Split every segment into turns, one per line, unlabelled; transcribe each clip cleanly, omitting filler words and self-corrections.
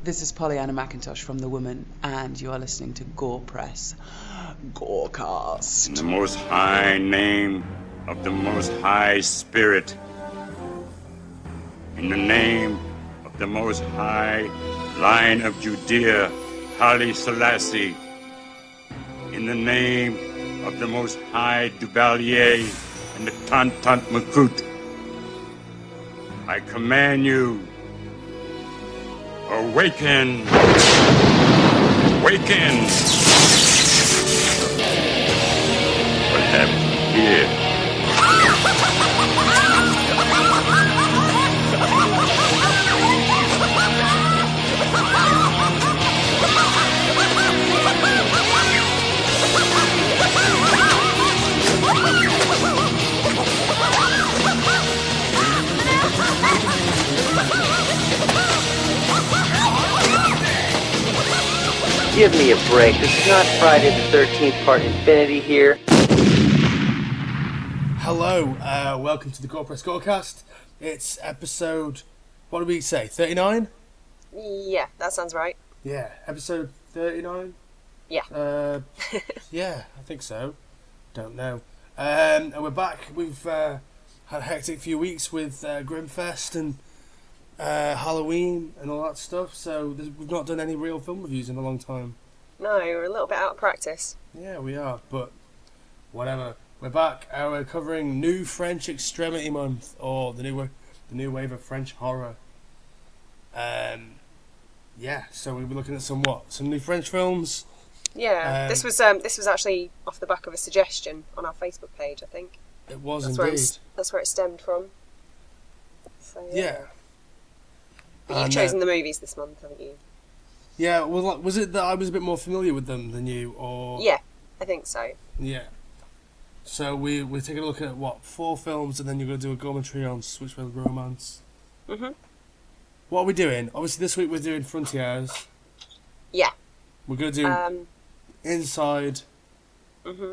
This is Pollyanna McIntosh from The Woman, and you are listening to Gore Press Gorecast.
In the most high name of the most high spirit, in the name of the most high Lion of Judea, Haile Selassie, in the name of the most high Duvalier and the Tantant Makut, I command you, awaken! Awaken! What happened here?
Give me a break. This is not Friday the 13th part Infinity here.
Hello, welcome to the Gore Press Gorecast. It's episode, what did we say, 39?
Yeah, that sounds right.
Yeah, episode 39?
Yeah.
Yeah, I think so. Don't know. And we're back. We've had a hectic few weeks with Grimfest and Halloween and all that stuff, so we've not done any real film reviews in a long time.
No, we're a little bit out of practice.
Yeah, we are, but whatever. We're back. We're covering New French Extremity Month, or the new wave of French horror. Yeah, so we'll be looking at some new French films.
Yeah, this was actually off the back of a suggestion on our Facebook page, I think.
It was
that's that's where it stemmed from. So,
yeah.
But you've chosen the movies this month, haven't you?
Yeah, well, was it that I was a bit more familiar with them than you, or...?
Yeah, I think so.
Yeah. So we're taking a look at, 4 films, and then you're going to do a commentary on Switchblade Romance.
Mm-hmm.
What are we doing? Obviously, this week we're doing Frontiers.
Yeah.
We're going to do Inside.
Mm-hmm.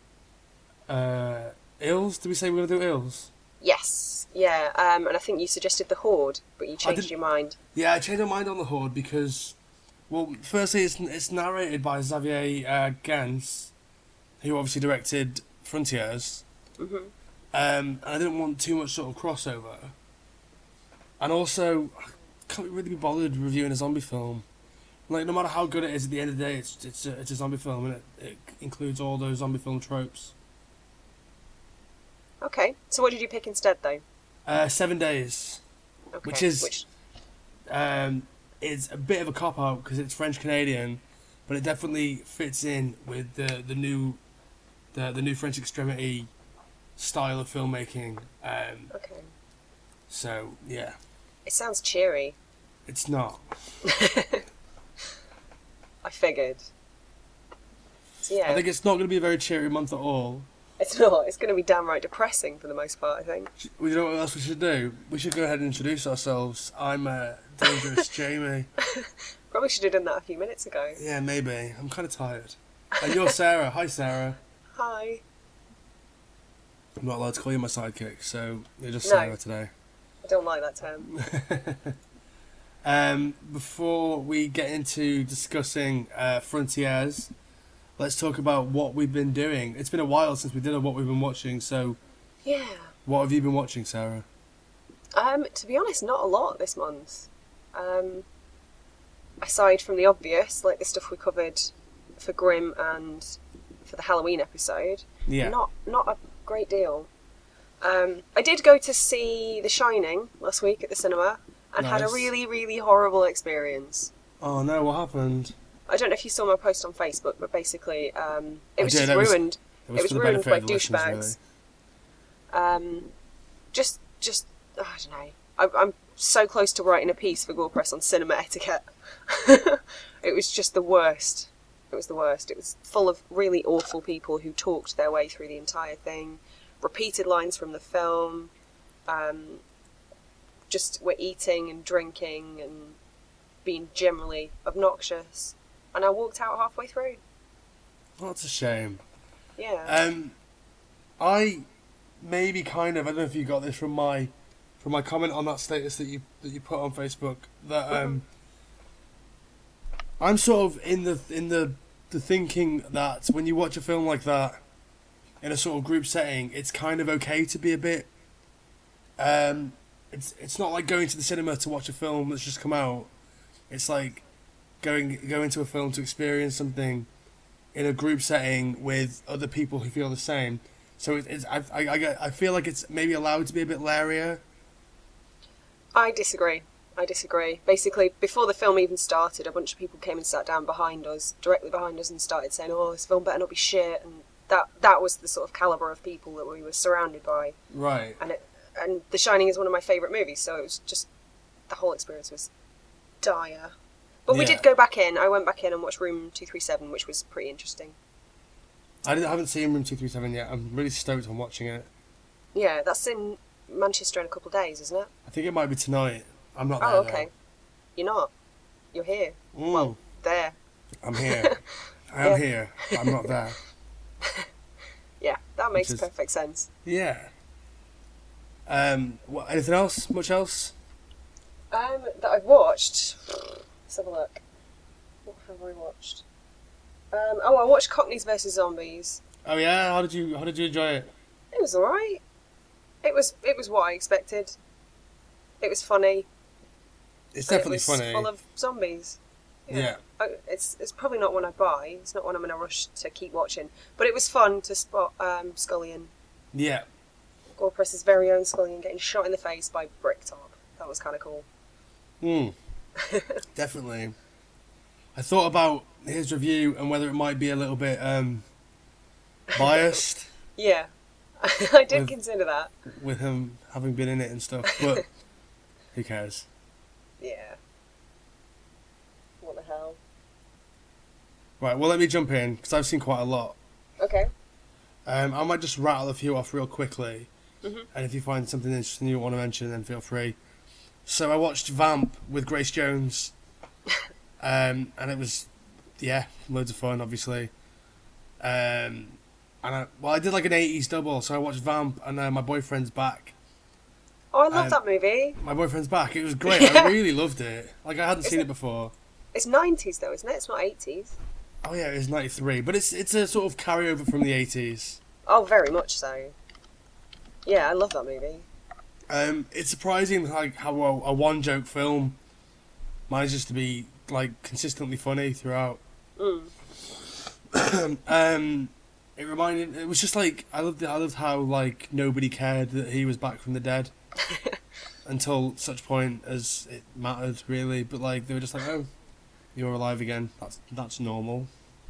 Ills? Did we say we're going to do Ills?
Yes. Yeah, and I think you suggested The Horde, but you changed your mind.
Yeah, I changed my mind on The Horde because... Well, firstly, it's narrated by Xavier Gans, who obviously directed Frontiers.
Mm-hmm.
And I didn't want too much sort of crossover. And also, I can't really be bothered reviewing a zombie film. Like, no matter how good it is, at the end of the day, it's a zombie film, and it includes all those zombie film tropes.
Okay, so what did you pick instead, though?
7 Days,
Okay.
which is a bit of a cop-out because it's French-Canadian, but it definitely fits in with the new French Extremity style of filmmaking.
Okay.
So, yeah.
It sounds cheery.
It's not.
I figured. So, yeah.
I think it's not going to be a very cheery month at all.
It's not. It's going to be downright depressing for the most part, I think.
You know what else we should do? We should go ahead and introduce ourselves. I'm Dangerous Jamie.
Probably should have done that a few minutes ago.
Yeah, maybe. I'm kind of tired. And you're Sarah. Hi, Sarah.
Hi.
I'm not allowed to call you my sidekick, so you're just
No.
Sarah today.
I don't like that term.
Before we get into discussing Frontiers, let's talk about what we've been doing. It's been a while since we did what we've been watching, so...
Yeah.
What have you been watching, Sarah?
To be honest, not a lot this month. Aside from the obvious, like the stuff we covered for Grimm and for the Halloween episode.
Yeah.
Not a great deal. I did go to see The Shining last week at the cinema and had a
Nice.
really, really horrible experience.
Oh no, what happened?
I don't know if you saw my post on Facebook, but basically, it was
did.
just ruined.
It was
It was
for the
ruined
benefit
by
of the listeners,
douchebags. Just I don't know. I'm so close to writing a piece for Gore Press on cinema etiquette. It was just the worst. It was the worst. It was full of really awful people who talked their way through the entire thing, repeated lines from the film, just were eating and drinking and being generally obnoxious. And I walked out halfway through.
Well, that's a shame.
Yeah.
I maybe kind of, I don't know if you got this from my comment on that status that you put on Facebook, that I'm sort of in the thinking that when you watch a film like that in a sort of group setting, it's kind of okay to be a bit. It's not like going to the cinema to watch a film that's just come out. It's like going to a film to experience something in a group setting with other people who feel the same. So I feel like it's maybe allowed to be a bit leirier.
I disagree. Basically, before the film even started, a bunch of people came and sat down directly behind us, and started saying, "Oh, this film better not be shit." And that was the sort of caliber of people that we were surrounded by.
Right.
And The Shining is one of my favourite movies, so it was just the whole experience was dire. But we did go back in. I went back in and watched Room 237, which was pretty interesting.
I haven't seen Room 237 yet. I'm really stoked on watching it.
Yeah, that's in Manchester in a couple of days, isn't it?
I think it might be tonight. I'm not there.
Oh, okay. You're not. You're here. Well, there.
I'm here. I am here. But I'm not there.
Yeah, that makes perfect sense.
Yeah. Anything else? Much else?
That I've watched. Let's have a look. What have I watched? I watched Cockneys vs Zombies.
Oh yeah, how did you enjoy it?
It was alright. It was what I expected. It was funny.
It's definitely funny.
Full of zombies.
Yeah.
It's probably not one I'd buy. It's not one I'm in a rush to keep watching. But it was fun to spot Scullion.
Yeah.
Gorepress's very own Scullion getting shot in the face by Bricktop. That was kind of cool.
Definitely. I thought about his review and whether it might be a little bit biased.
Yeah. I did consider that.
With him having been in it and stuff, but who cares?
Yeah. What the hell?
Right, well, let me jump in, because I've seen quite a lot.
Okay.
I might just rattle a few off real quickly, and if you find something interesting you want to mention, then feel free. So I watched Vamp with Grace Jones, and it was, loads of fun, obviously. And I did like an 80s double, so I watched Vamp and My Boyfriend's Back.
Oh, I love that movie.
My Boyfriend's Back. It was great. I really loved it. Like, I hadn't seen it before.
It's 90s though, isn't it? It's not 80s.
Oh yeah, it was 93, but it's a sort of carryover from the 80s.
Oh, very much so. Yeah, I love that movie.
It's surprising like how a one-joke film manages to be like consistently funny throughout. It was just like I loved how like nobody cared that he was back from the dead until such point as it mattered really. But like they were just like, oh, you're alive again. That's normal.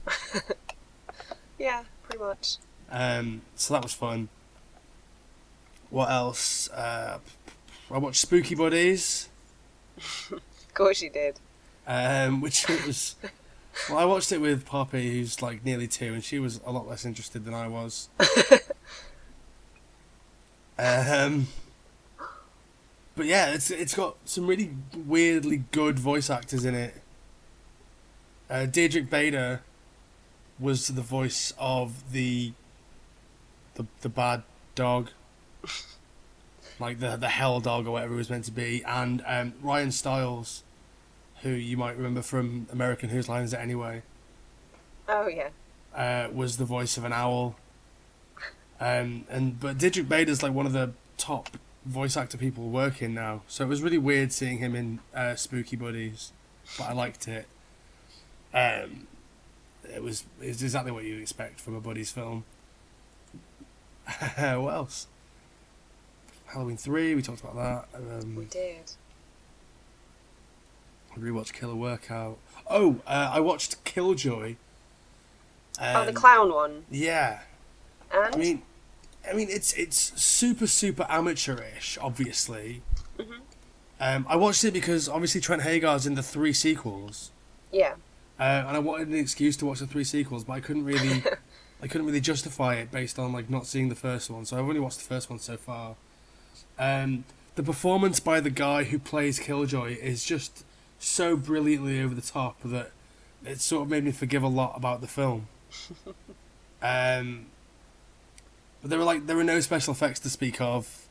Yeah, pretty much.
So that was fun. What else? I watched Spooky Buddies.
Of course you did.
Which was. Well, I watched it with Poppy, who's like nearly 2, and she was a lot less interested than I was. But yeah, it's got some really weirdly good voice actors in it. Deirdre Bader was the voice of the bad dog, like the hell dog or whatever it was meant to be, and Ryan Stiles, who you might remember from American Whose Line Is It Anyway?
Oh yeah.
Was the voice of an owl. But Deirdre Bader's like one of the top voice actor people working now, so it was really weird seeing him in Spooky Buddies, but I liked it. It's exactly what you'd expect from a buddies film. What else? Halloween 3, we talked about that.
We did.
I rewatched Killer Workout. Oh, I watched Killjoy.
The clown one.
Yeah.
And?
I mean, it's super amateurish, obviously. I watched it because obviously Trent Hagar's in the 3 sequels.
Yeah.
And I wanted an excuse to watch the 3 sequels, but I couldn't really justify it based on like not seeing the first one. So I've only watched the first one so far. The performance by the guy who plays Killjoy is just so brilliantly over the top that it sort of made me forgive a lot about the film. But there were no special effects to speak of.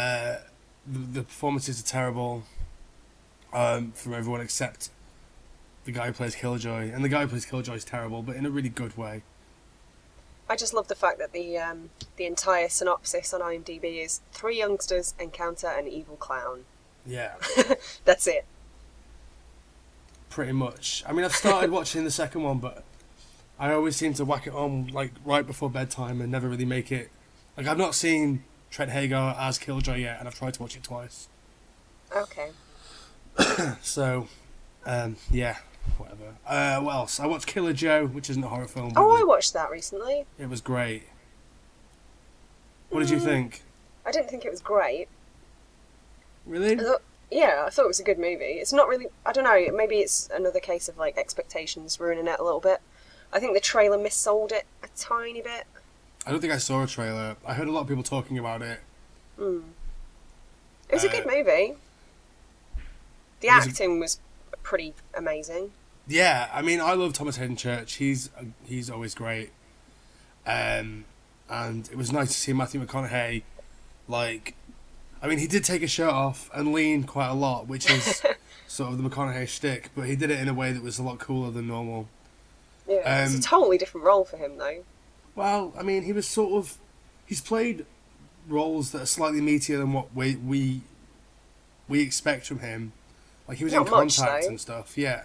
The performances are terrible from everyone except the guy who plays Killjoy, and the guy who plays Killjoy is terrible, but in a really good way.
I just love the fact that the entire synopsis on IMDb is 3 youngsters encounter an evil clown.
Yeah,
That's it.
pretty much. I mean, I've started watching the second one, but I always seem to whack it on like right before bedtime and never really make it. Like, I've not seen Trent Hagar as Killjoy yet, and I've tried to watch it twice.
Okay.
So, yeah, whatever. What else? I watched Killer Joe, which isn't a horror film. But
Oh, I watched that recently.
it was great. What did you think?
I didn't think it was great.
Really?
I thought it was a good movie. It's not really... I don't know, maybe it's another case of, like, expectations ruining it a little bit. I think the trailer missold it a tiny bit.
I don't think I saw a trailer. I heard a lot of people talking about it.
It was a good movie. The acting was pretty amazing.
Yeah, I mean, I love Thomas Hayden Church. He's always great. And it was nice to see Matthew McConaughey, like... I mean, he did take his shirt off and lean quite a lot, which is sort of the McConaughey shtick, but he did it in a way that was a lot cooler than normal.
Yeah, it's a totally different role for him, though.
Well, I mean, he was sort of... He's played roles that are slightly meatier than what we expect from him. Like, he was
Not
in
much,
Contact
though.
and stuff, yeah.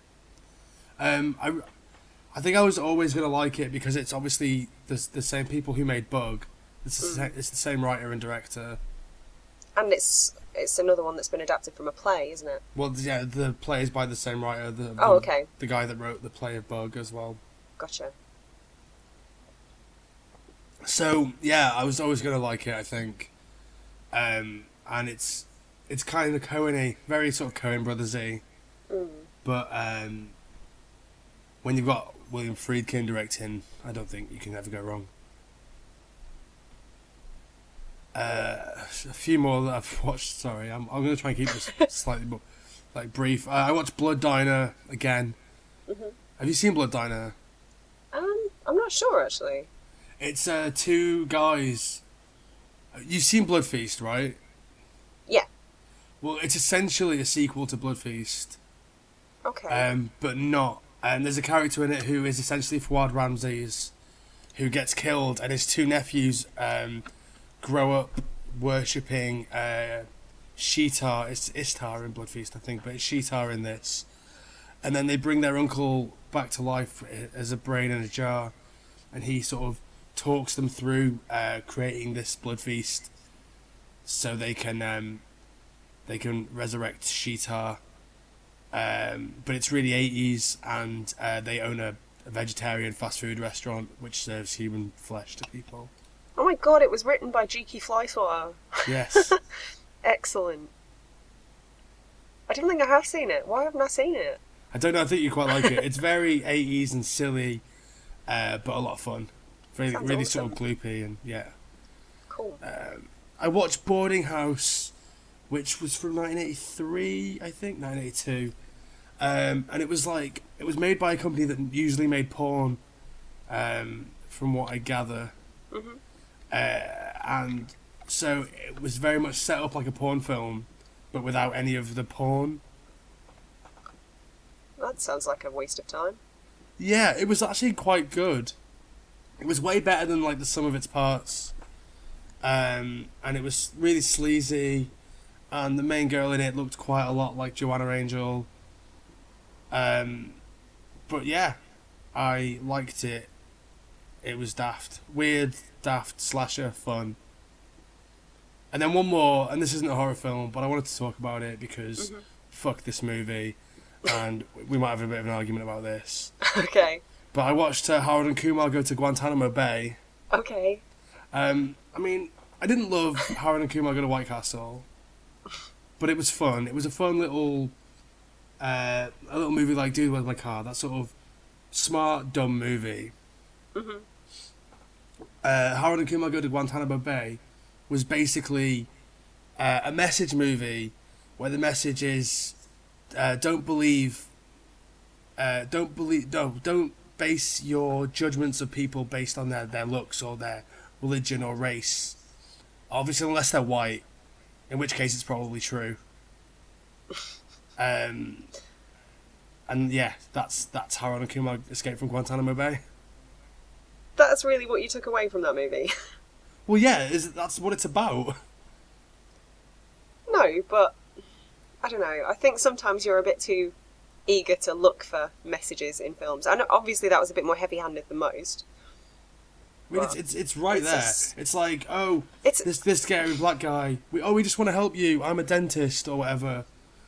I think I was always going to like it because it's obviously the same people who made Bug. It's the same writer and director.
And it's another one that's been adapted from a play, isn't it?
Well, yeah, the play is by the same writer.
Okay.
The guy that wrote the play of Bug as well.
Gotcha.
So, yeah, I was always going to like it, I think. And it's kind of Coen-y, very sort of Coen Brothers-y. But when you've got William Friedkin directing, I don't think you can ever go wrong. A few more that I've watched. Sorry, I'm going to try and keep this slightly more brief. I watched Blood Diner again. Have you seen Blood Diner?
I'm not sure, actually.
It's 2 guys. You've seen Blood Feast, right?
Yeah.
Well, it's essentially a sequel to Blood Feast.
Okay.
But not. And there's a character in it who is essentially Fawad Ramses, who gets killed, and his 2 nephews grow up worshipping Sheetar. It's Ishtar in Blood Feast, I think, but it's Sheetar in this. And then they bring their uncle back to life as a brain in a jar, and he sort of talks them through creating this Blood Feast so they can resurrect Sheetar. But it's really 80s, and they own a vegetarian fast food restaurant which serves human flesh to people.
Oh my god, it was written by G.K. Fleischer.
Yes.
Excellent. I don't think I have seen it. Why haven't I seen it?
I don't know, I think you quite like it. It's very 80s and silly, but a lot of fun. Really,
Sounds
really
awesome.
sort of gloopy, and yeah.
Cool.
I watched Boarding House, which was from 1983, I think, 1982. And it was made by a company that usually made porn, from what I gather. And so it was very much set up like a porn film, but without any of the porn.
That sounds like a waste of time.
Yeah, it was actually quite good. It was way better than like the sum of its parts. And it was really sleazy, and the main girl in it looked quite a lot like Joanna Angel. But yeah, I liked it. It was daft. Weird, daft, slasher, fun. And then one more, and this isn't a horror film, but I wanted to talk about it because fuck this movie, and we might have a bit of an argument about this.
Okay.
But I watched Harold and Kumar go to Guantanamo Bay.
Okay.
I mean, I didn't love Harold and Kumar go to White Castle, but it was fun. It was a fun little, a little movie like Dude, Where's My Car? That sort of smart, dumb movie. Harold and Kumar Go to Guantanamo Bay was basically a message movie where the message is don't base your judgments of people based on their looks or their religion or race, obviously unless they're white, in which case it's probably true. And And yeah, that's Harold and Kumar escape from Guantanamo Bay.
That's really what you took away from that movie?
Well, yeah, that's what it's about.
No, but I don't know. I think sometimes you're a bit too eager to look for messages in films. And obviously that was a bit more heavy-handed than most.
I mean, it's right there. It's like, this scary black guy. We just want to help you. I'm a dentist or whatever.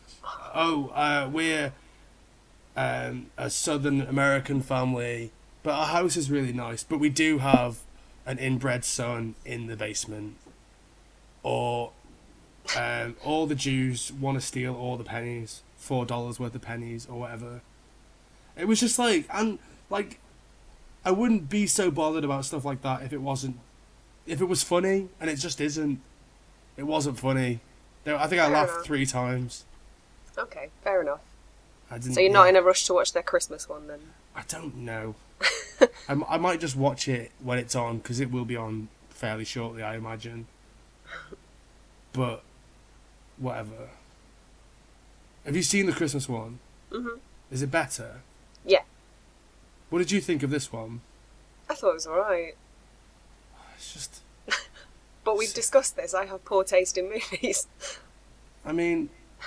We're a Southern American family, but our house is really nice. But we do have an inbred son in the basement. Or all the Jews want to steal all the pennies, $4 worth of pennies or whatever. It was just like, and like, I wouldn't be so bothered about stuff like that if it was funny, and it just isn't. It wasn't funny. I think I laughed 3 times.
Okay, fair enough. So you're not in a rush to watch their Christmas one then?
I don't know. I might just watch it when it's on, because it will be on fairly shortly, I imagine. But whatever. Have you seen the Christmas one? Mm-hmm. Is it better?
Yeah.
What did you think of this one?
I thought it was alright.
It's just...
But we've discussed this. I have poor taste in movies.
I mean...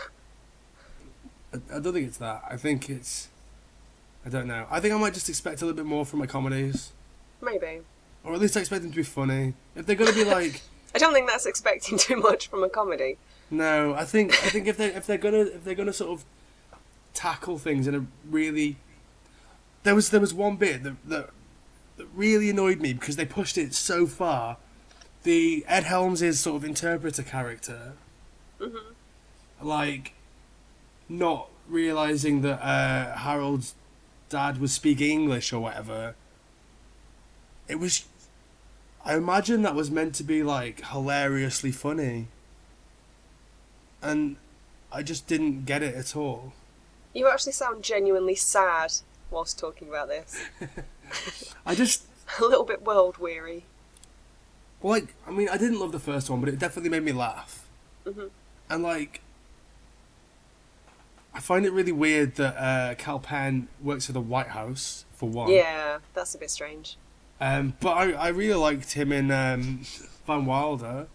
I don't think it's that. I think it's... I don't know. I think I might just expect a little bit more from my comedies.
Maybe.
Or at least I expect them to be funny. If they're going to be like...
I don't think that's expecting too much from a comedy.
No, I think if they're gonna sort of tackle things in a really... There was one bit that really annoyed me because they pushed it so far. The Ed Helms' sort of interpreter character, like, not realising that Harold's dad was speaking English or whatever. It was... I imagine that was meant to be, like, hilariously funny. And I just didn't get it at all.
You actually sound genuinely sad whilst talking about this.
I just...
a little bit world-weary.
Well, like, I mean, I didn't love the first one, but it definitely made me laugh. Mm-hmm. And, like, I find it really weird that Kal Penn works for the White House, for one.
Yeah, that's a bit strange.
But I really liked him in Van Wilder.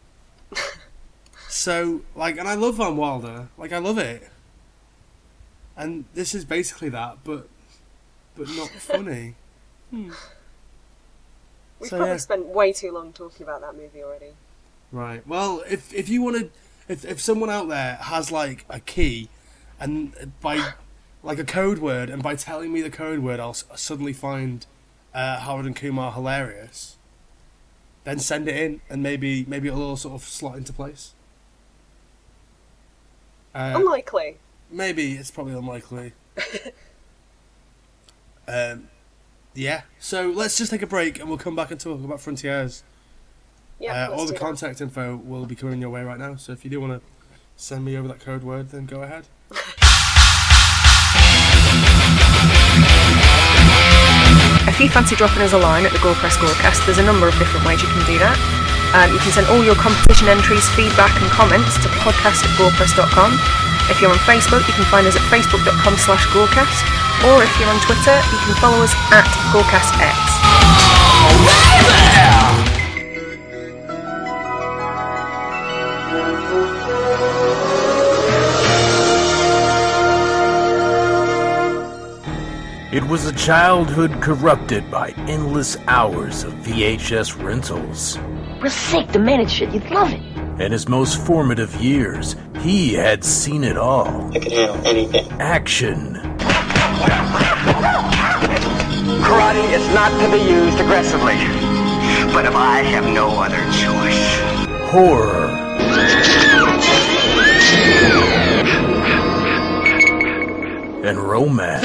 So, like, and I love Van Wilder. Like, I love it. And this is basically that, but not funny.
We've probably spent way too long talking about that movie already.
Right. Well, if you want to... If someone out there has, like, a key, and by... like, a code word, and by telling me the code word, I'll suddenly find Harold and Kumar hilarious, then send it in, and maybe it'll all sort of slot into place.
Unlikely.
Maybe, it's probably unlikely. Yeah, so let's just take a break and we'll come back and talk about Frontiers.
Yeah,
all the contact info will be coming your way right now, so if you do want to send me over that code word, then go ahead.
If you fancy dropping us a line at the Gorepress Gorecast, there's a number of different ways you can do that. You can send all your competition entries, feedback and comments to podcast@gorepress.com. If you're on Facebook, you can find us at facebook.com/Gorecast. Or if you're on Twitter, you can follow us at GorecastX.
It was a childhood corrupted by endless hours of VHS rentals.
Real sick, demented shit. You'd love it.
In his most formative years, he had seen it all.
I can handle anything.
Action.
Karate is not to be used aggressively. But if I have no other choice.
Horror. And romance.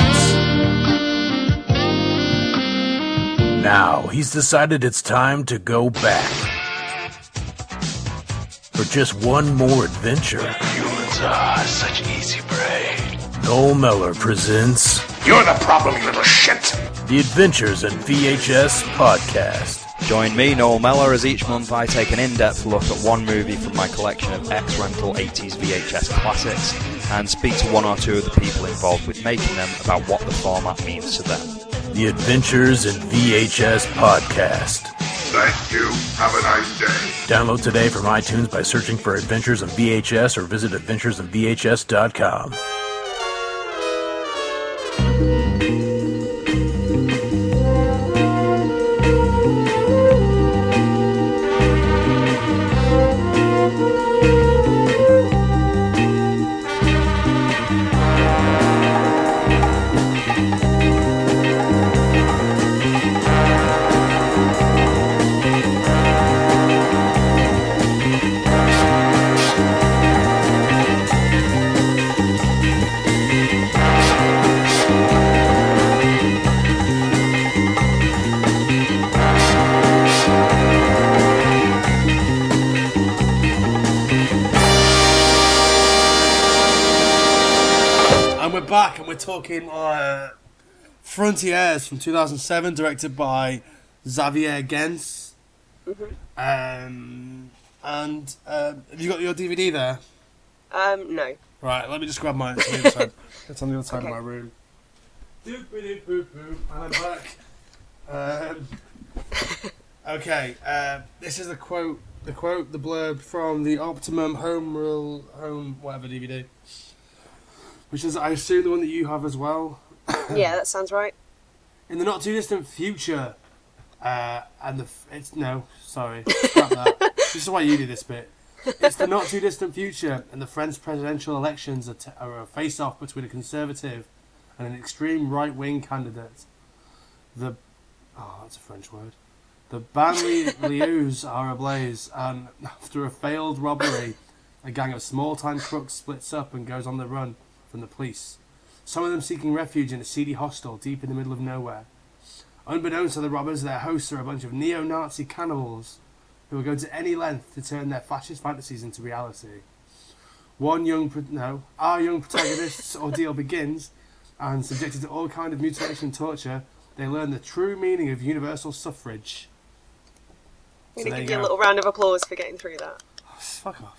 Now, he's decided it's time to go back. For just one more adventure.
Humans are such easy prey.
Noel Mellor presents...
You're the problem, you little shit!
The Adventures in VHS Podcast.
Join me, Noel Mellor, as each month I take an in-depth look at one movie from my collection of ex-rental 80s VHS classics and speak to one or two of the people involved with making them about what the format means to them.
The Adventures in VHS Podcast.
Thank you. Have a nice day.
Download today from iTunes by searching for Adventures in VHS or visit adventuresinvhs.com.
Back and we're talking Frontiers from 2007, directed by Xavier Gens.
Mm-hmm.
Have you got your DVD there?
No.
Right, let me just grab mine. It's on the other side, it's on the other side of my room. And I'm back. Okay, this is the blurb from the Optimum Home whatever DVD. Which is, I assume, the one that you have as well.
Yeah, that sounds right.
In the not too distant future, scrap that. This is why you do this bit. It's the not too distant future, and the French presidential elections are a face-off between a conservative and an extreme right-wing candidate. That's a French word. The banlieues are ablaze, and after a failed robbery, a gang of small-time crooks splits up and goes on the run from the police. Some of them seeking refuge in a seedy hostel deep in the middle of nowhere. Unbeknownst to the robbers, their hosts are a bunch of neo-Nazi cannibals who will go to any length to turn their fascist fantasies into reality. Our young protagonist's ordeal begins, and subjected to all kind of mutilation and torture, they learn the true meaning of universal suffrage.
I'm going to give you a little round of applause for getting through that.
Oh, fuck off.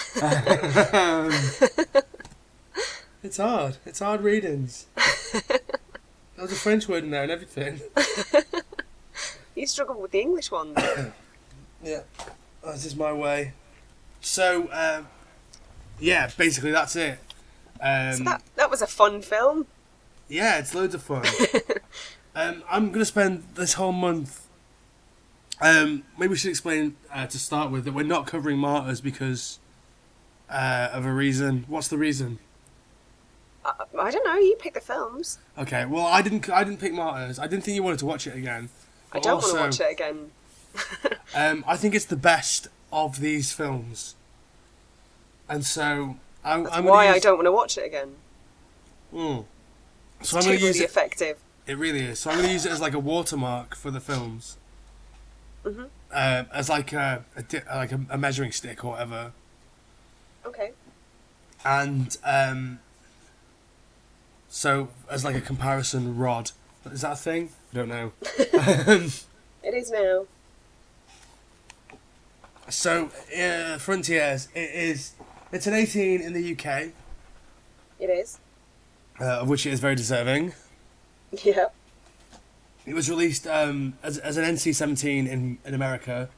It's hard. It's hard readings. There's a French word in there and everything.
You struggle with the English ones.
Yeah, that's just my way. So, basically that's it.
So that was a fun film.
Yeah, it's loads of fun. I'm going to spend this whole month... maybe we should explain to start with that we're not covering Martyrs because of a reason. What's the reason?
I don't know. You pick the films.
Okay. Well, I didn't pick Martyrs. I didn't think you wanted to watch it again.
I don't want to watch it again.
I think it's the best of these films, and so
That's why I don't want to watch it again.
So I'm going to use it.
Effective.
It really is. So I'm going to use it as like a watermark for the films.
Mm-hmm.
As like a measuring stick or whatever.
Okay.
And so as like a comparison rod. Is that a thing? I don't know.
It is now.
So Frontiers, it's an 18 in the UK.
It is.
Of which it is very deserving.
Yeah.
It was released as an NC-17 in America.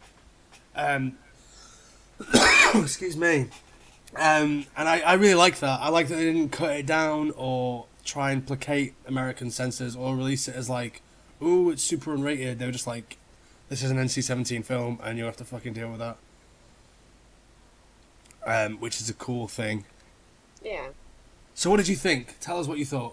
Excuse me. And I really like that. I like that they didn't cut it down or try and placate American censors or release it as like, ooh, it's super unrated. They were just like, this is an NC-17 film and you'll have to fucking deal with that. Which is a cool thing.
Yeah.
So what did you think? Tell us what you thought.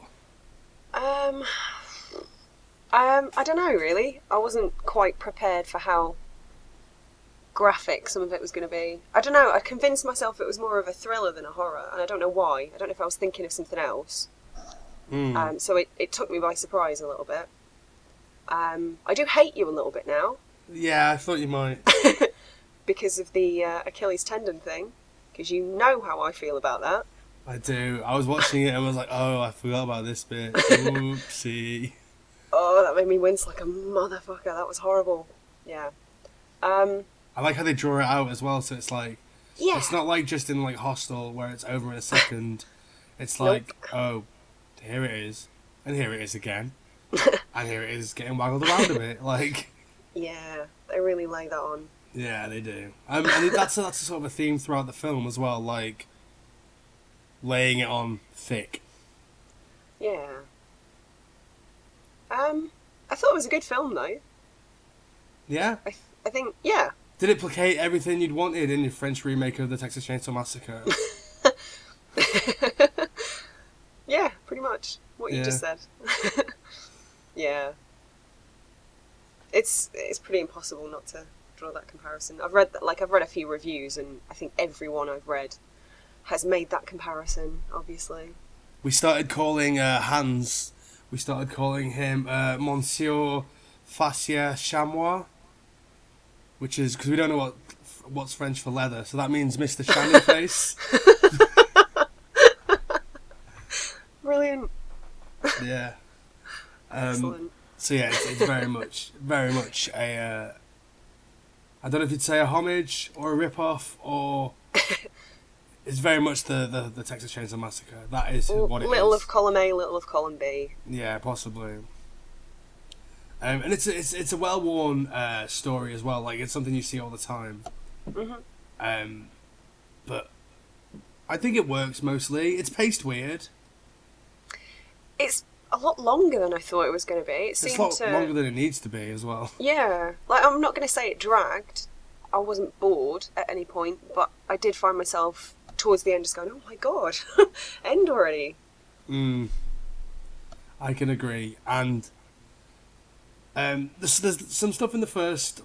I don't know, really. I wasn't quite prepared for how graphic some of it was going to be. I don't know, I convinced myself it was more of a thriller than a horror, and I don't know why. I don't know if I was thinking of something else. So it took me by surprise a little bit. I do hate you a little bit now.
Yeah, I thought you might.
Because of the Achilles tendon thing. Because you know how I feel about that.
I do. I was watching it and I was like, oh, I forgot about this bit. Oopsie.
Oh, that made me wince like a motherfucker. That was horrible. Yeah.
I like how they draw it out as well, so it's like...
Yeah.
It's not like just in like Hostel where it's over in a second. It's like, oh, here it is, and here it is again, and here it is getting waggled around a bit. Like,
yeah, they really lay that on.
Yeah, they do. And that's a sort of a theme throughout the film as well, like laying it on thick.
Yeah. I thought it was a good film though.
Yeah?
I think, yeah.
Did it placate everything you'd wanted in your French remake of the Texas Chainsaw Massacre?
Yeah, pretty much. What you just said. Yeah. It's pretty impossible not to draw that comparison. I've read a few reviews, and I think everyone I've read has made that comparison, obviously.
We started calling Hans, we started calling him Monsieur Fascia Chamois, which is, because we don't know what's French for leather, so that means Mr. Shiny Face.
Brilliant.
Yeah.
Excellent.
So yeah, it's very much a, I don't know if you'd say a homage or a rip-off, or it's very much the Texas Chainsaw Massacre. That is what it is.
Little of column A, little of column B.
Yeah, possibly. And it's a well-worn story as well. Like, it's something you see all the time.
Mm-hmm.
But I think it works mostly. It's paced weird.
It's a lot longer than I thought it was going to be. It's
a lot longer than it needs to be as well.
Yeah. Like, I'm not going to say it dragged. I wasn't bored at any point, but I did find myself towards the end just going, oh my god, end already.
I can agree. And there's some stuff in the first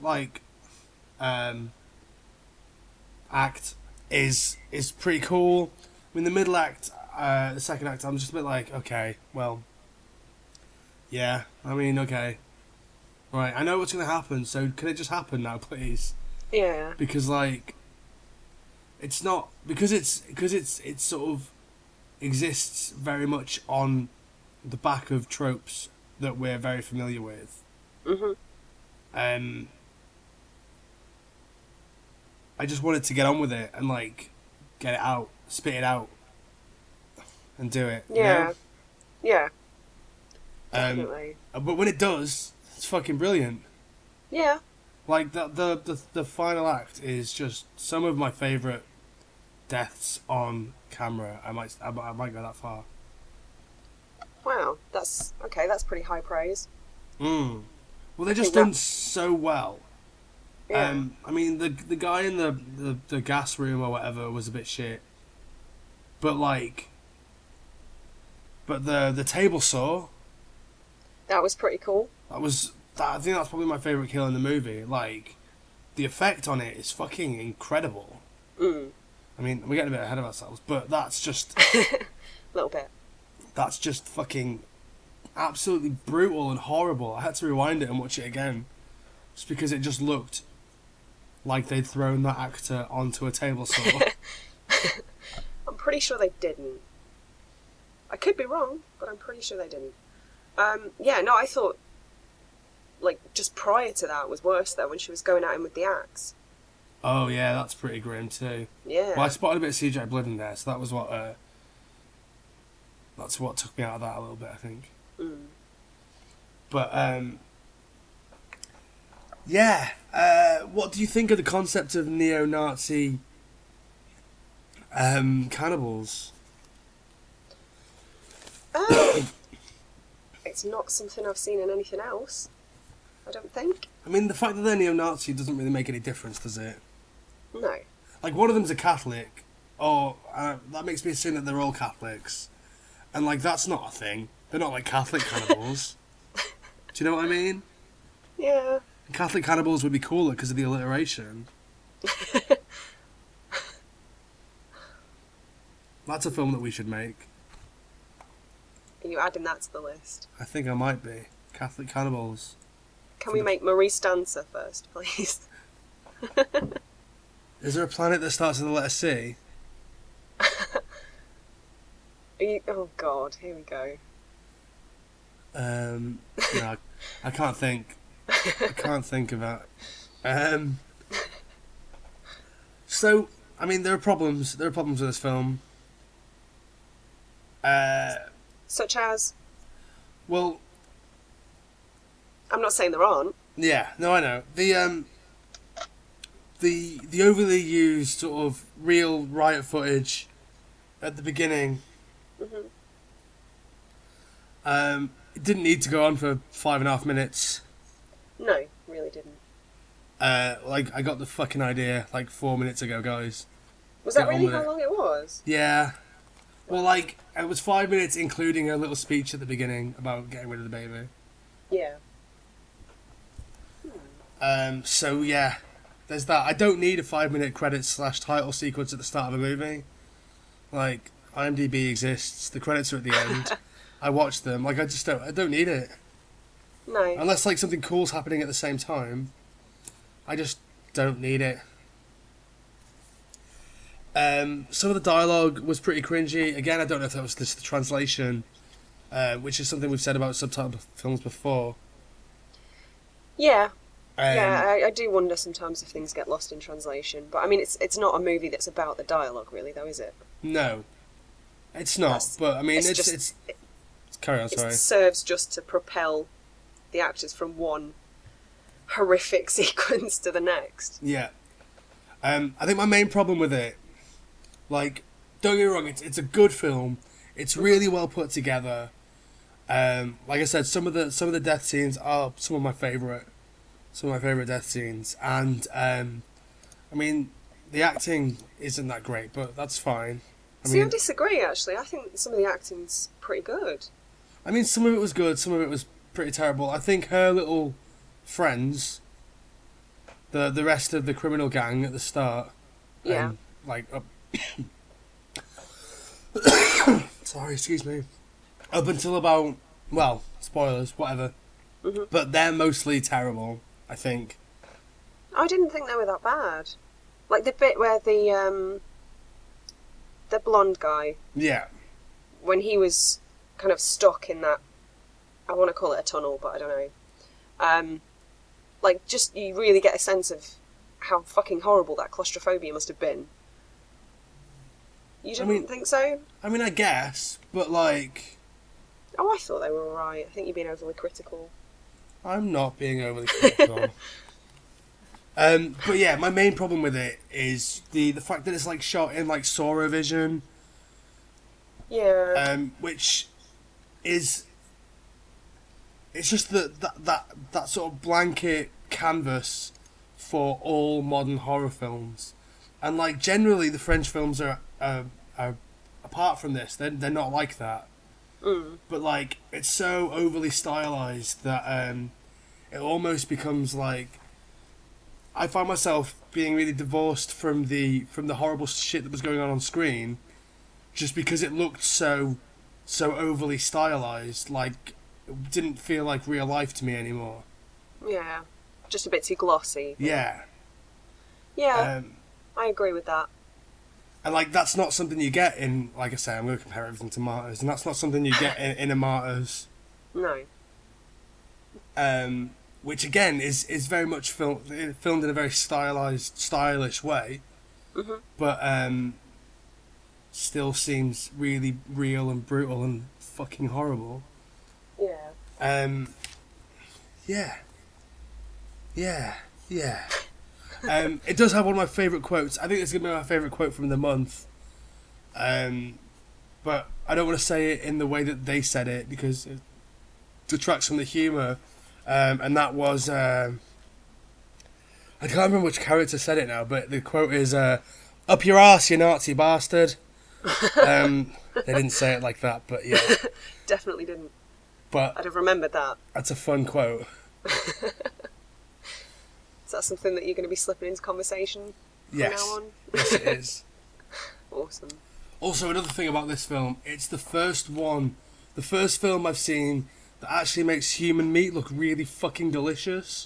act is pretty cool. I mean, the middle act, the second act, I'm just a bit like, okay, well, yeah, I mean, okay, right, I know what's going to happen, so can it just happen now, please?
Yeah.
Because it's not, because it's sort of exists very much on the back of tropes that we're very familiar with.
Mm-hmm.
I just wanted to get on with it and get it out, spit it out, and do it.
Yeah.
You know?
Yeah. Definitely.
But when it does, it's fucking brilliant.
Yeah.
Like the final act is just some of my favourite deaths on camera. I might go that far.
Wow, that's okay. That's pretty high praise.
Well, they're just done so well.
Yeah.
I mean, the guy in the gas room or whatever was a bit shit, but the table saw.
That was pretty cool.
I think that's probably my favourite kill in the movie. The effect on it is fucking incredible.
Mm.
I mean, we're getting a bit ahead of ourselves, but that's just
a little bit.
That's just fucking absolutely brutal and horrible. I had to rewind it and watch it again, just because it just looked like they'd thrown that actor onto a table saw.
I'm pretty sure they didn't. I could be wrong, but I'm pretty sure they didn't. Yeah, no, I thought, just prior to that was worse, though, when she was going at him with the axe.
Oh, yeah, that's pretty grim, too.
Yeah.
Well, I spotted a bit of CGI blood in there, so that was that's what took me out of that a little bit, I think.
Mm.
But, yeah, what do you think of the concept of neo-Nazi cannibals?
It's not something I've seen in anything else, I don't think.
I mean, the fact that they're neo-Nazi doesn't really make any difference, does it?
No.
One of them's a Catholic, or that makes me assume that they're all Catholics. And, that's not a thing. They're not, Catholic cannibals. Do you know what I mean?
Yeah.
Catholic cannibals would be cooler because of the alliteration. That's a film that we should make.
Are you adding that to the list?
I think I might be. Catholic cannibals.
Can we make Maurice Dancer first, please?
Is there a planet that starts with the letter C?
Oh God, here we go.
No, I can't think. I can't think of that. So, I mean, there are problems. There are problems with this film.
Such as?
Well,
I'm not saying there aren't.
yeah, no, I know. The overly used sort of real riot footage at the beginning. It didn't need to go on for 5.5 minutes.
No, really didn't.
Like, I got the fucking idea like 4 minutes ago, guys.
Was that really how long it was?
Yeah. Well, like, it was 5 minutes, including a little speech at the beginning about getting rid of the baby.
Yeah.
So yeah, there's that. I don't need a 5-minute credits / title sequence at the start of a movie. Like, IMDb exists. The credits are at the end. I watch them. Like, I don't need it.
No.
Unless like something cool's happening at the same time. I just don't need it. Some of the dialogue was pretty cringy. Again, I don't know if that was just the translation, which is something we've said about subtitled films before.
Yeah. I do wonder sometimes if things get lost in translation. But I mean, it's not a movie that's about the dialogue, really, though, is it?
No, it's not. But I mean, it's carry on. Sorry.
It serves just to propel the actors from one horrific sequence to the next.
Yeah. I think my main problem with it, like, don't get me wrong, it's a good film. It's really well put together. Like I said, some of the death scenes are some of my favourite death scenes, and I mean, the acting isn't that great, but that's fine.
I disagree. Actually, I think some of the acting's pretty good.
I mean, some of it was good, some of it was pretty terrible. I think her little friends, the rest of the criminal gang at the start,
yeah,
sorry, excuse me, up until about, well, spoilers, whatever, but they're mostly terrible, I think.
I didn't think they were that bad. Like the bit where the blonde guy,
yeah,
when he was kind of stuck in that, I want to call it a tunnel, but I don't know. Like, just, you really get a sense of how fucking horrible that claustrophobia must have been. You didn't think so?
I mean, I guess, but like...
Oh, I thought they were alright. I think you're being overly critical.
I'm not being overly critical. But yeah, my main problem with it is the fact that it's like shot in like Saurovision.
Yeah.
Which is... It's just that sort of blanket canvas for all modern horror films, and like generally the French films are apart from this, they're not like that. But like it's so overly stylized that it almost becomes like, I find myself being really divorced from the horrible shit that was going on screen, just because it looked so overly stylized. Like, it didn't feel like real life to me anymore.
Yeah, just a bit too glossy.
Yeah.
Yeah, I agree with that.
And like, that's not something you get in, like I say, I'm going to compare everything to Martyrs, and that's not something you get in a Martyrs.
No.
Which again is very much filmed in a very stylized, stylish way, but still seems really real and brutal and fucking horrible.
Yeah.
Yeah. It does have one of my favourite quotes. I think it's going to be my favourite quote from the month. But I don't want to say it in the way that they said it, because it detracts from the humour. And that was... I can't remember which character said it now, but the quote is, "Up your arse, you Nazi bastard." They didn't say it like that, but yeah.
Definitely didn't.
But
I'd have remembered that.
That's a fun quote.
Is that something that you're going to be slipping into conversation from now on?
Yes, it is.
Awesome.
Also, another thing about this film, it's the first film I've seen that actually makes human meat look really fucking delicious.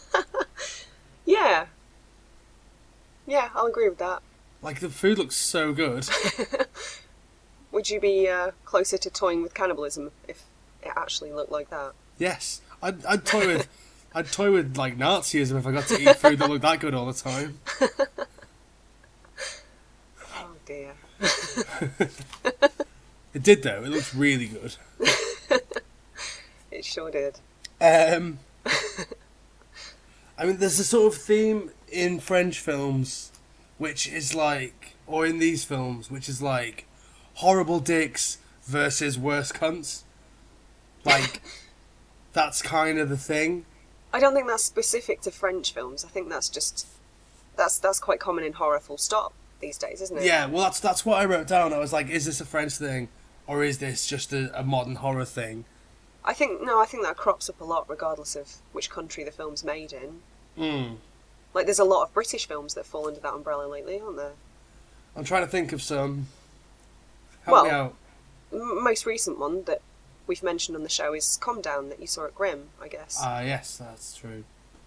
Yeah. Yeah, I'll agree with that.
Like, the food looks so good.
Would you be closer to toying with cannibalism if it actually looked like that?
Yes. I'd toy with like Nazism if I got to eat food that looked that good all the time.
Oh dear.
It did though. It looked really good.
It sure did.
I mean, there's a sort of theme in French films, which is like, or in these films, which is like, horrible dicks versus worse cunts. Like, that's kind of the thing.
I don't think that's specific to French films. I think that's just that's quite common in horror. Full stop these days, isn't it?
Yeah, well, that's what I wrote down. I was like, is this a French thing, or is this just a modern horror thing?
I think that crops up a lot, regardless of which country the film's made in. Like, there's a lot of British films that fall under that umbrella lately, aren't there?
I'm trying to think of some. Help me out.
Most recent one that we've mentioned on the show is Calm Down, that you saw at Grimm, I guess.
Yes, that's true.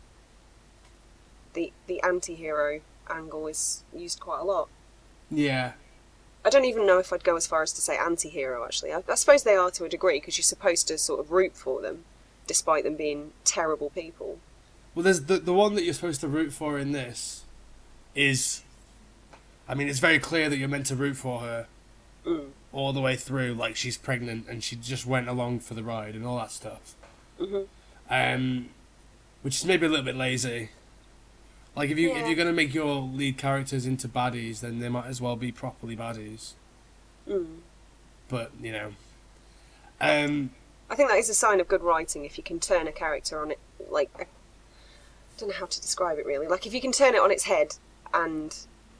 The anti-hero angle is used quite a lot.
Yeah.
I don't even know if I'd go as far as to say anti-hero, actually. I suppose they are to a degree, because you're supposed to sort of root for them, despite them being terrible people.
Well, there's the one that you're supposed to root for in this is... I mean, it's very clear that you're meant to root for her all the way through. Like, she's pregnant and she just went along for the ride and all that stuff. Which is maybe a little bit lazy. Like, if you're going to make your lead characters into baddies, then they might as well be properly baddies. But, you know... I
think that is a sign of good writing, if you can turn a character on it, like... I don't know how to describe it, really. Like, if you can turn it on its head and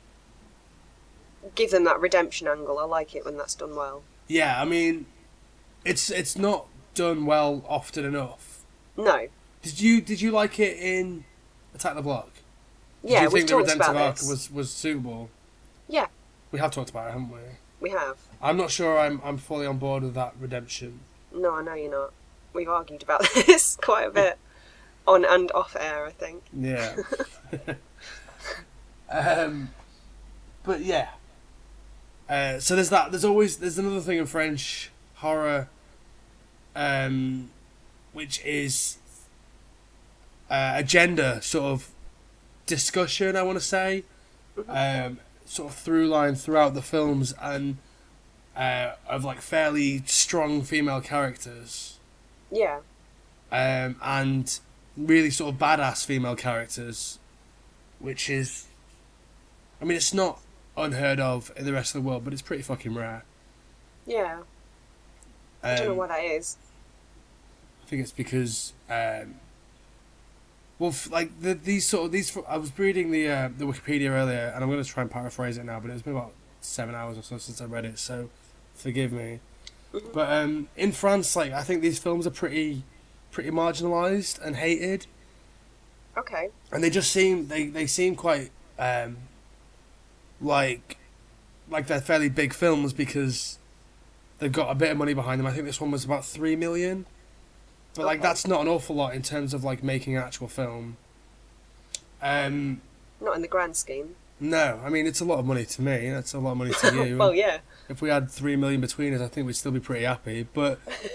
give them that redemption angle, I like it when that's done well.
Yeah, I mean, it's not done well often enough.
No.
Did you like it in Attack the Block?
Yeah,
we've talked about
it.
Do you think the redemptive arc was suitable?
Yeah.
We have talked about it, haven't we?
We have.
I'm not sure I'm fully on board with that redemption.
No, I know you're not. We've argued about this quite a bit. On and off air, I think.
Yeah. But yeah. So there's that. There's another thing in French horror, which is a gender sort of discussion, I want to say, sort of through line throughout the films, and of like fairly strong female characters.
Yeah.
And really sort of badass female characters, which is, I mean, it's not unheard of in the rest of the world, but it's pretty fucking rare.
Yeah. I don't know why that is.
I think it's because, like these. I was reading the Wikipedia earlier, and I'm going to try and paraphrase it now, but it's been about 7 hours or so since I read it, so forgive me. But in France, like, I think these films are pretty marginalised and hated.
Okay.
And they just seem they seem quite like they're fairly big films because they've got a bit of money behind them. I think this one was about 3 million. But like that's not an awful lot in terms of like making an actual film.
Not in the grand scheme.
No, I mean it's a lot of money to me. It's a lot of money to you.
Well, yeah.
If we had 3 million between us, I think we'd still be pretty happy. But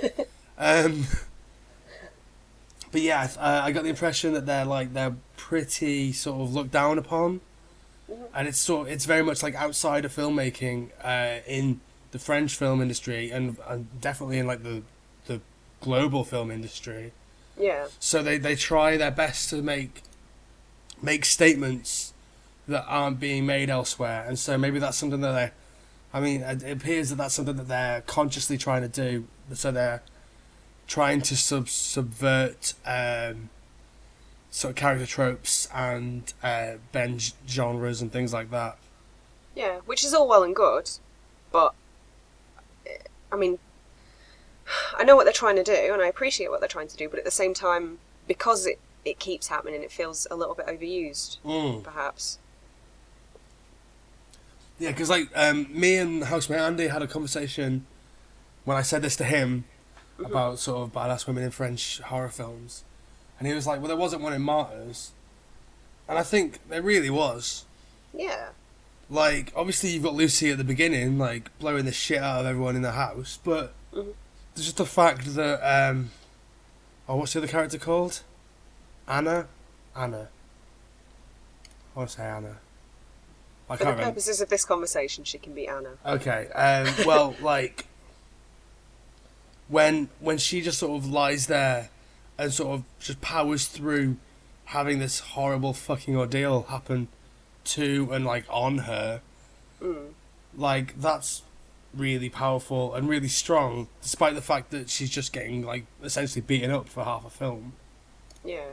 but yeah, I got the impression that they're pretty sort of looked down upon, and it's very much like outsider filmmaking in the French film industry, and definitely in like the global film industry.
Yeah. So
they try their best to make statements that aren't being made elsewhere, and so maybe that's something that it appears that that's something that they're consciously trying to do. So they're trying to subvert sort of character tropes and bend genres and things like that.
Yeah, which is all well and good, but I mean, I know what they're trying to do, and I appreciate what they're trying to do, but at the same time, because it keeps happening, it feels a little bit overused, perhaps.
Yeah, because like me and housemate Andy had a conversation when I said this to him about sort of badass women in French horror films, and he was like, well, there wasn't one in Martyrs, and I think there really was.
Yeah.
Like, obviously you've got Lucy at the beginning, like, blowing the shit out of everyone in the house, but there's just the fact that, what's the other character called? Anna? I want to say Anna.
For the purposes of this conversation, she can be Anna.
Okay, well, like, when she just sort of lies there and sort of just powers through having this horrible fucking ordeal happen to and like on her, like that's really powerful and really strong, despite the fact that she's just getting like essentially beaten up for half a film.
Yeah.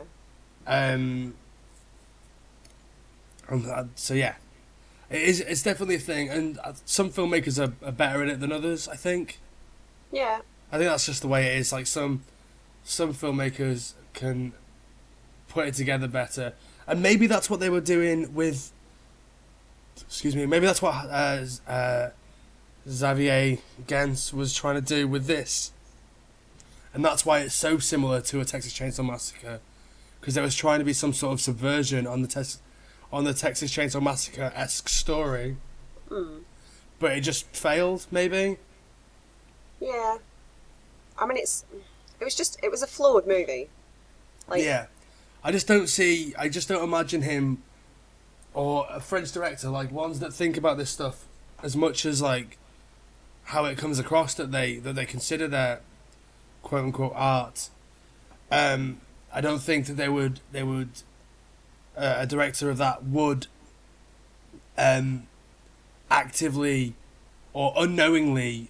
So yeah, it's definitely a thing, and some filmmakers are better at it than others, I think.
Yeah.
I think that's just the way it is. Like some filmmakers can put it together better, and maybe that's what they were doing with. Excuse me. Maybe that's what Xavier Gens was trying to do with this, and that's why it's so similar to a Texas Chainsaw Massacre, because there was trying to be some sort of subversion on the Texas Chainsaw Massacre-esque story, but it just failed. Maybe.
Yeah. I mean, it was a flawed movie. Like,
yeah. I just don't imagine him or a French director, like ones that think about this stuff as much as like how it comes across that they consider their quote unquote art. I don't think that they would a director of that would actively or unknowingly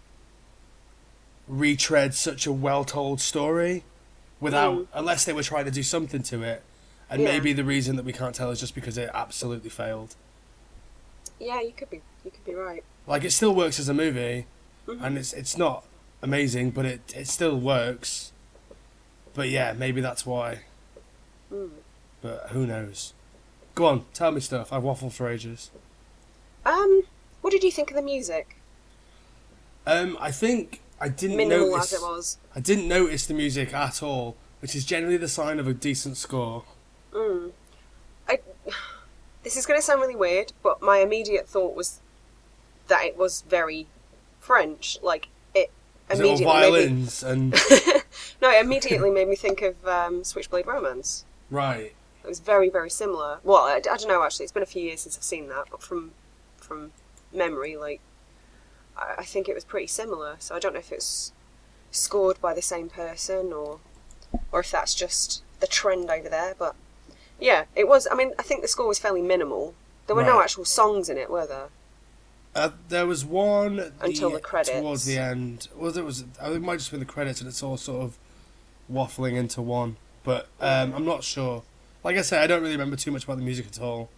retread such a well-told story without unless they were trying to do something to it, and maybe the reason that we can't tell is just because it absolutely failed.
Yeah, you could be right.
Like, it still works as a movie, and it's not amazing, but it still works. But yeah, maybe that's why. But who knows? Go on, tell me stuff. I've waffled for ages.
What did you think of the music?
I think I didn't
Minimal
notice,
as it was.
I didn't notice the music at all, which is generally the sign of a decent score.
This is going to sound really weird, but my immediate thought was that it was very French. Like, it immediately
violins and
no, it immediately made me think of Switchblade Romance.
Right.
It was very, very similar. Well, I don't know, actually. It's been a few years since I've seen that, but from memory, like, I think it was pretty similar. So I don't know if it's scored by the same person or if that's just the trend over there. But yeah, it was. I mean, I think the score was fairly minimal. There were no actual songs in it, were there?
There was one
until the credits
towards the end. Well, it might just be the credits, and it's all sort of waffling into one. But I'm not sure. Like I say, I don't really remember too much about the music at all.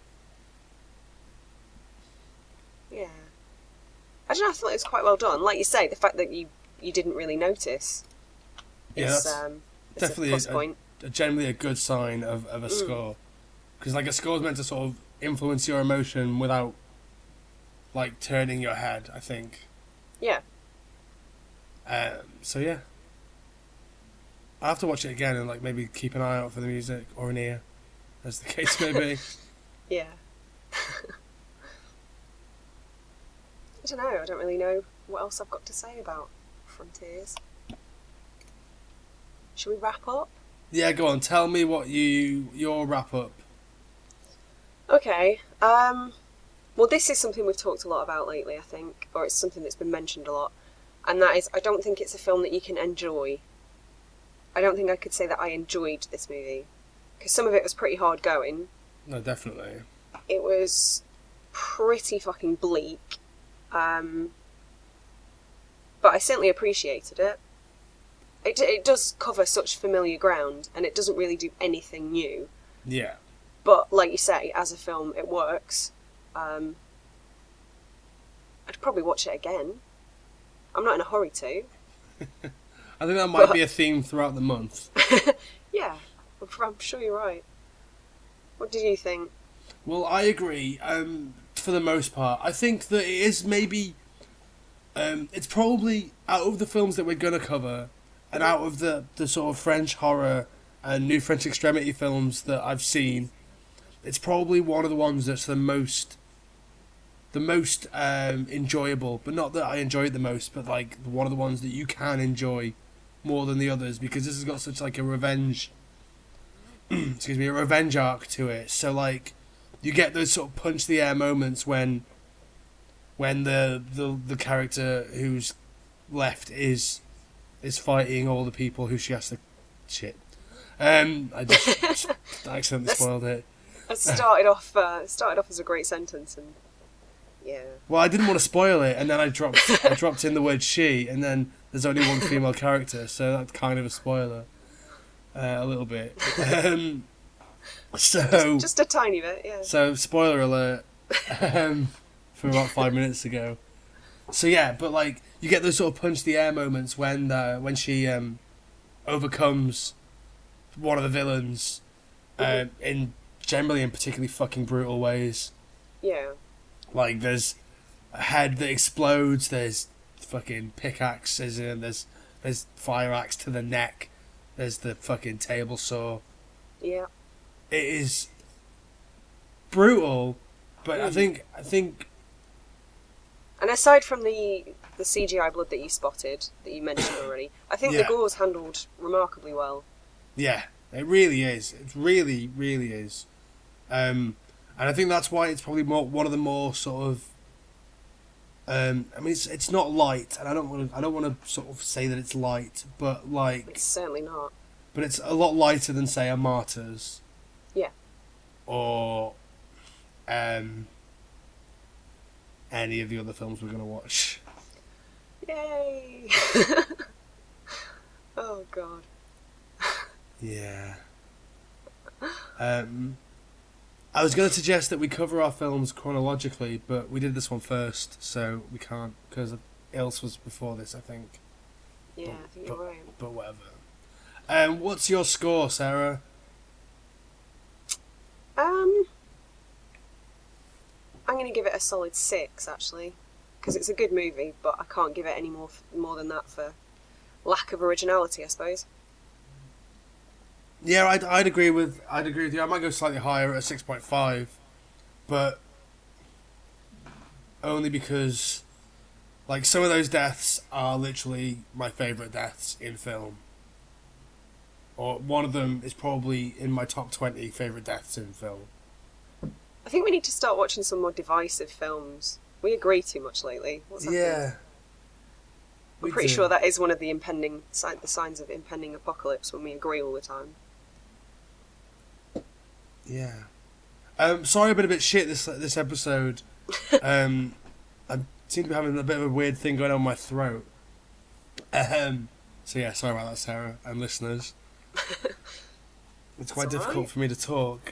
Yeah. I don't know, I thought it was quite well done. Like you say, the fact that you didn't really notice is
definitely
a plus point.
Generally a good sign of a score. Because like a score is meant to sort of influence your emotion without like turning your head, I think.
Yeah.
So yeah. I'll have to watch it again and like maybe keep an eye out for the music or an ear, as the case may be.
Yeah. I don't know. I don't really know what else I've got to say about Frontiers. Should we wrap up?
Yeah, go on. Tell me what your wrap up.
Okay. Well, this is something we've talked a lot about lately, I think, or it's something that's been mentioned a lot, and that is, I don't think it's a film that you can enjoy. I don't think I could say that I enjoyed this movie, because some of it was pretty hard going.
No, definitely.
It was pretty fucking bleak. But I certainly appreciated it. It does cover such familiar ground, and it doesn't really do anything new.
Yeah.
But, like you say, as a film, it works. I'd probably watch it again. I'm not in a hurry to.
I think that might be a theme throughout the month.
Yeah, I'm sure you're right. What did you think?
Well, I agree, for the most part. I think that it is maybe... it's probably, out of the films that we're going to cover, and out of the sort of French horror and New French Extremity films that I've seen, it's probably one of the ones that's the most enjoyable. But not that I enjoy it the most, but like one of the ones that you can enjoy more than the others, because this has got such like a revenge a revenge arc to it. So like you get those sort of punch the air moments when the character who's left is is fighting all the people who she has to... Shit. I just accidentally spoiled it.
It started off as a great sentence, and yeah.
Well, I didn't want to spoil it, and then I dropped in the word she, and then there's only one female character, so that's kind of a spoiler, a little bit. So
just a tiny bit, yeah.
So spoiler alert, from about 5 minutes ago. So yeah, but like you get those sort of punch the air moments when she overcomes one of the villains, in particularly fucking brutal ways.
Yeah.
Like there's a head that explodes. There's fucking pickaxes and there's fire axe to the neck. There's the fucking table saw.
Yeah.
It is brutal, but I think.
And aside from the CGI blood that you spotted, that you mentioned already, I think the gore's handled remarkably well. Yeah,
it really is. It really, really is. And I think that's why it's probably one of the more sort of. I mean, it's not light, and I don't want to sort of say that it's light, but like
it's certainly not.
But it's a lot lighter than say a Martyrs.
Yeah.
Or, any of the other films we're going to watch.
Yay! Oh, God.
Yeah. I was going to suggest that we cover our films chronologically, but we did this one first, so we can't, because Ilse was before this, I think.
Yeah, I think you're right.
But whatever. What's your score, Sarah?
I'm going to give it a solid 6, actually, because it's a good movie, but I can't give it any more than that for lack of originality, I suppose.
Yeah, I'd agree with you. I might go slightly higher at a 6.5, but only because, like, some of those deaths are literally my favourite deaths in film. Or one of them is probably in my top 20 favourite deaths in film.
I think we need to start watching some more divisive films. We agree too much lately. What's happening?
Yeah.
I'm pretty sure that is one of the signs of impending apocalypse, when we agree all the time.
Yeah. Sorry I've been a bit shit this episode. I seem to be having a bit of a weird thing going on my throat. So yeah, sorry about that, Sarah, and listeners. It's quite difficult for me to talk.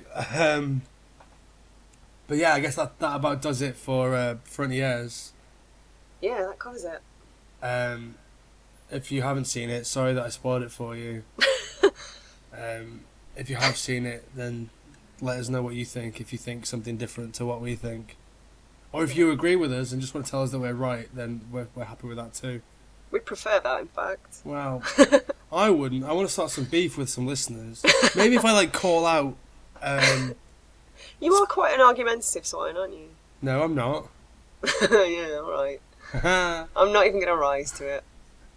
But yeah, I guess that about does it for Front Years.
Yeah, that covers it.
If you haven't seen it, sorry that I spoiled it for you. If you have seen it, then let us know what you think, if you think something different to what we think. Or if you agree with us and just want to tell us that we're right, then we're happy with that too.
We'd prefer that, in fact.
Well, I wouldn't. I want to start some beef with some listeners. Maybe if I call out...
You are quite an argumentative swine, aren't you?
No, I'm not.
Yeah, alright. I'm not even going to rise to it.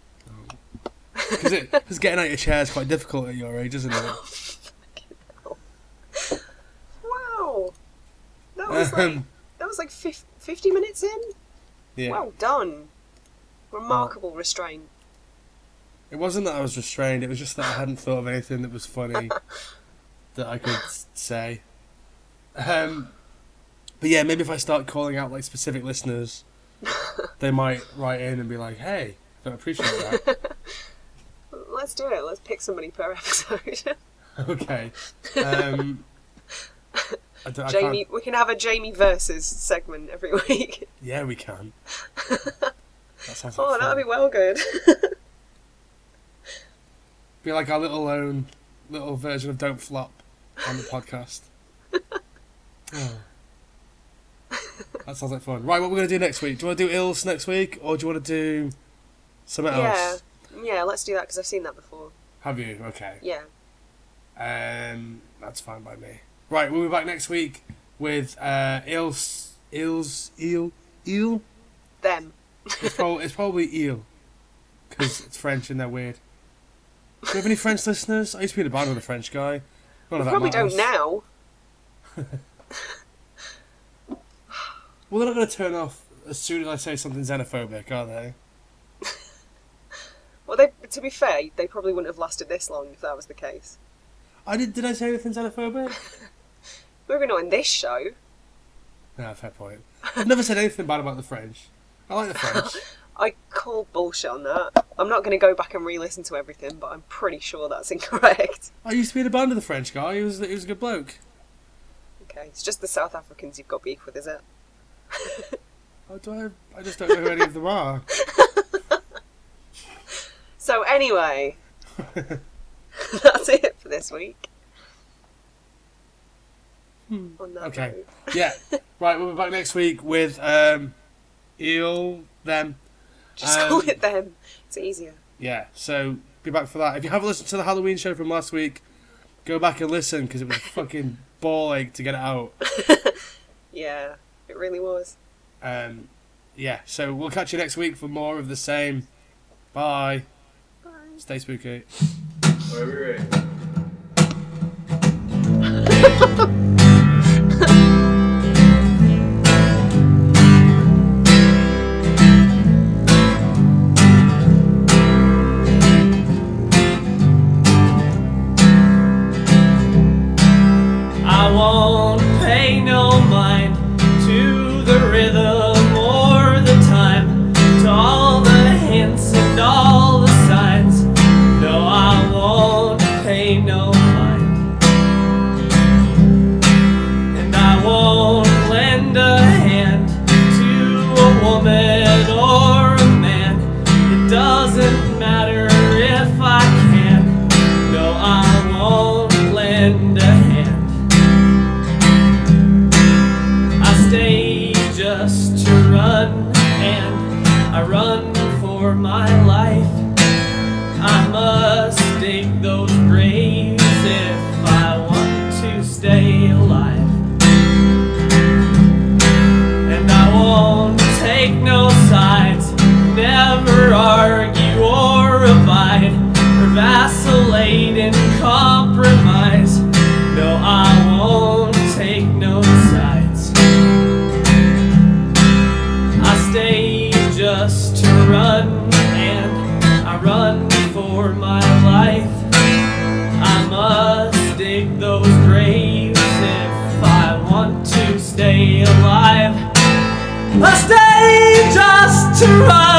Because getting out of your chair is quite difficult at your age, isn't it?
Wow. That was like 50 minutes in?
Yeah.
Well done. Remarkable restraint.
It wasn't that I was restrained, it was just that I hadn't thought of anything that was funny that I could say. But yeah, maybe if I start calling out specific listeners, they might write in and be like, "Hey, I don't appreciate that."
Let's do it. Let's pick somebody per episode.
Okay.
Jamie, we can have a Jamie versus segment every week.
Yeah, we can. That sounds like
that'd be well good.
Be like our little version of Don't Flop on the podcast. Oh. That sounds like fun. Right, what we're going to do next week? Do you want to do Ilse next week, or do you want to do something else?
Yeah, let's do that, because I've seen that before.
Have you? Okay.
Yeah.
That's fine by me. Right, we'll be back next week with Ilse. Them. It's probably Eel, because it's French and they're weird. Do you have any French listeners? I used to be in a band with a French guy.
We probably don't now.
Well, they're not going to turn off as soon as I say something xenophobic, are they?
Well, to be fair, they probably wouldn't have lasted this long if that was the case.
Did I say anything xenophobic?
Maybe not in this show.
No, fair point. I've never said anything bad about the French. I like the French.
I call bullshit on that. I'm not going to go back and re-listen to everything, but I'm pretty sure that's incorrect.
I used to be in a band with the French guy. He was a good bloke.
Okay, it's just the South Africans you've got beef with, is it?
I just don't know who any of them are.
So anyway, that's it for this week. On that
Okay.
note.
Yeah. Right, we'll be back next week with Eel, them.
Just call it them. It's easier.
Yeah, so be back for that. If you haven't listened to the Halloween show from last week, go back and listen, because it was a fucking ball ache to get it out.
Yeah, it really was.
Yeah, so we'll catch you next week for more of the same. Bye.
Bye.
Stay spooky.
I won't pay no mind to the rhythm or the time, to all the hints and all the signs. No, I won't pay no mind, and I won't lend a hand to a woman or a man. It doesn't matter if I can. No, I won't lend a hand. Stay just to run, and I run for my life. I must dig those graves if I want to stay alive. And I won't take no sides, never argue or abide, or vacillate and compromise. No, I won't take no sides. I stay just to run, and I run for my life. I must dig those graves if I want to stay alive. I stay just to run.